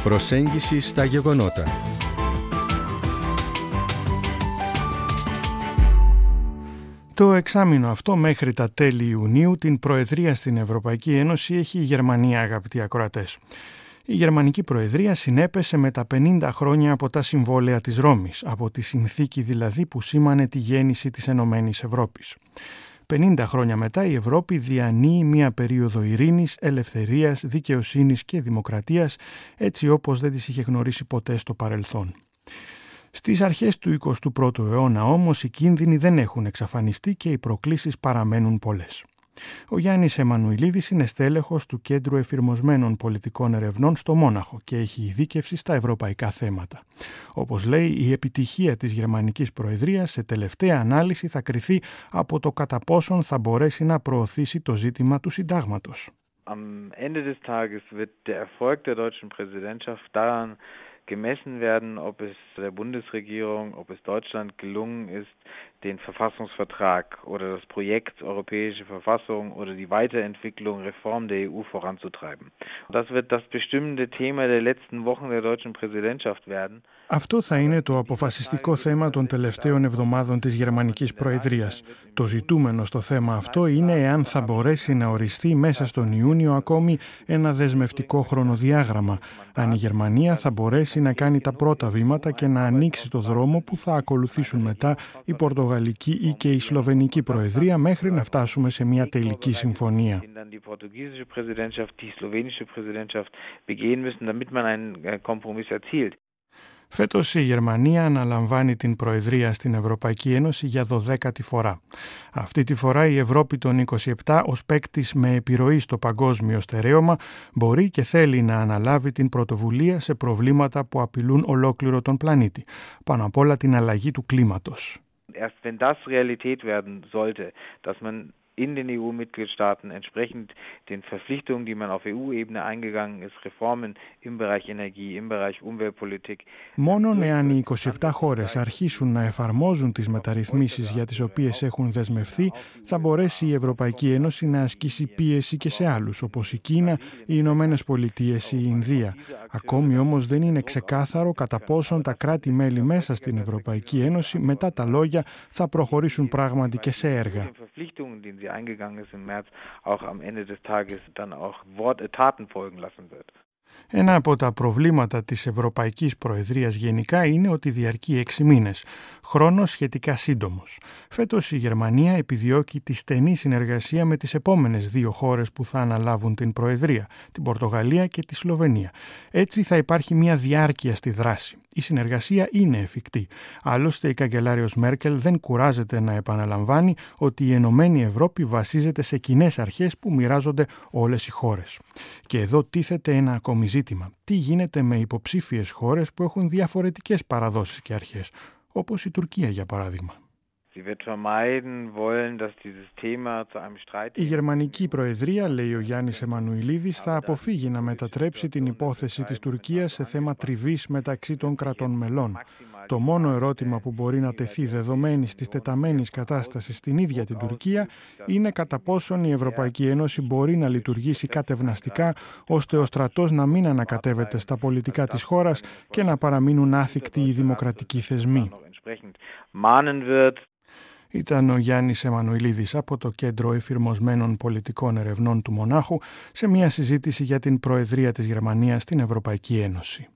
Προσέγγιση στα γεγονότα. Το εξάμηνο αυτό μέχρι τα τέλη Ιουνίου την Προεδρία στην Ευρωπαϊκή Ένωση έχει η Γερμανία, αγαπητοί ακροατές. Η Γερμανική Προεδρία συνέπεσε με τα 50 χρόνια από τα συμβόλαια της Ρώμης, από τη συνθήκη δηλαδή που σήμανε τη γέννηση της Ενωμένης Ευρώπης. 50 χρόνια μετά η Ευρώπη διανύει μια περίοδο ειρήνης, ελευθερίας, δικαιοσύνης και δημοκρατίας, έτσι όπως δεν τις είχε γνωρίσει ποτέ στο παρελθόν. Στις αρχές του 21ου αιώνα όμως οι κίνδυνοι δεν έχουν εξαφανιστεί και οι προκλήσεις παραμένουν πολλές. Ο Γιάννης Εμμανουηλίδης είναι στέλεχος του Κέντρου Εφηρμοσμένων Πολιτικών Ερευνών στο Μόναχο και έχει ειδίκευση στα ευρωπαϊκά θέματα. Όπως λέει, η επιτυχία της Γερμανικής Προεδρίας σε τελευταία ανάλυση θα κριθεί από το κατά πόσον θα μπορέσει να προωθήσει το ζήτημα του συντάγματος. Am Ende des Tages wird der Erfolg der deutschen Präsidentschaft daran gemessen werden, ob es der Bundesregierung, ob es Deutschland gelungen ist, den Verfassungsvertrag oder das Projekt Europäische Verfassung oder die Weiterentwicklung, Reform der EU voranzutreiben. Das wird das bestimmende Thema der letzten Wochen der deutschen Präsidentschaft werden. Αυτό θα είναι το αποφασιστικό θέμα των τελευταίων εβδομάδων της Γερμανικής Προεδρίας. Το ζητούμενο στο θέμα αυτό είναι εάν θα μπορέσει να οριστεί μέσα στον Ιούνιο ακόμη ένα δεσμευτικό χρονοδιάγραμμα. Αν η Γερμανία θα μπορέσει να κάνει τα πρώτα βήματα και να ανοίξει το δρόμο που θα ακολουθήσουν μετά η Πορτογαλική ή και η Σλοβενική Προεδρία μέχρι να φτάσουμε σε μια τελική συμφωνία. Φέτος η Γερμανία αναλαμβάνει την Προεδρία στην Ευρωπαϊκή Ένωση για 12η φορά. Αυτή τη φορά η Ευρώπη των 27 ως παίκτης με επιρροή στο παγκόσμιο στερέωμα μπορεί και θέλει να αναλάβει την πρωτοβουλία σε προβλήματα που απειλούν ολόκληρο τον πλανήτη. Πάνω απ' όλα την αλλαγή του κλίματος. Erst wenn das Realität werden sollte, dass man in den EU-Mitgliedstaaten entsprechend den Verpflichtungen, die man auf EU-Ebene eingegangen ist, Reformen im Bereich Energie, im Bereich Umweltpolitik. Μόνον εάν οι 27 χώρες αρχίσουν να εφαρμόζουν τις μεταρρυθμίσεις για τις οποίες έχουν δεσμευθεί, θα μπορέσει η Ευρωπαϊκή Ένωση να ασκήσει πίεση και σε άλλους, όπως η Κίνα, οι Ηνωμένες Πολιτείες ή η Ινδία. Ακόμη όμως δεν είναι ξεκάθαρο κατά πόσον τα κράτη-μέλη μέσα στην Ευρωπαϊκή Ένωση μετά τα λόγια θα προχωρήσουν πράγματι και σε έργα. Eingegangen ist im März, auch am Ende des Tages dann auch Taten folgen lassen wird. Ένα από τα προβλήματα της Ευρωπαϊκής Προεδρίας γενικά είναι ότι διαρκεί 6 μήνες, χρόνος σχετικά σύντομος. Φέτος η Γερμανία επιδιώκει τη στενή συνεργασία με τις επόμενες 2 χώρες που θα αναλάβουν την Προεδρία, την Πορτογαλία και τη Σλοβενία. Έτσι θα υπάρχει μια διάρκεια στη δράση. Η συνεργασία είναι εφικτή. Άλλωστε η καγκελάριος Μέρκελ δεν κουράζεται να επαναλαμβάνει ότι η Ενωμένη Ευρώπη βασίζεται σε κοινές αρχές που μοιράζονται όλες οι χώρες. Και εδώ τίθεται ένα ακόμη ζήτημα. Τι γίνεται με υποψήφιες χώρες που έχουν διαφορετικές παραδόσεις και αρχές, όπως η Τουρκία για παράδειγμα. Η Γερμανική Προεδρία, λέει ο Γιάννης Εμμανουηλίδης, θα αποφύγει να μετατρέψει την υπόθεση της Τουρκίας σε θέμα τριβής μεταξύ των κρατών μελών. Το μόνο ερώτημα που μπορεί να τεθεί δεδομένης της τεταμένης κατάστασης στην ίδια την Τουρκία είναι κατά πόσον η Ευρωπαϊκή Ένωση μπορεί να λειτουργήσει κατευναστικά ώστε ο στρατός να μην ανακατεύεται στα πολιτικά της χώρας και να παραμείνουν άθικτοι οι δημοκρατικοί θεσμοί. Ήταν ο Γιάννης Εμμανουηλίδης από το Κέντρο Εφηρμοσμένων Πολιτικών Ερευνών του Μονάχου σε μια συζήτηση για την Προεδρία της Γερμανίας στην Ευρωπαϊκή Ένωση.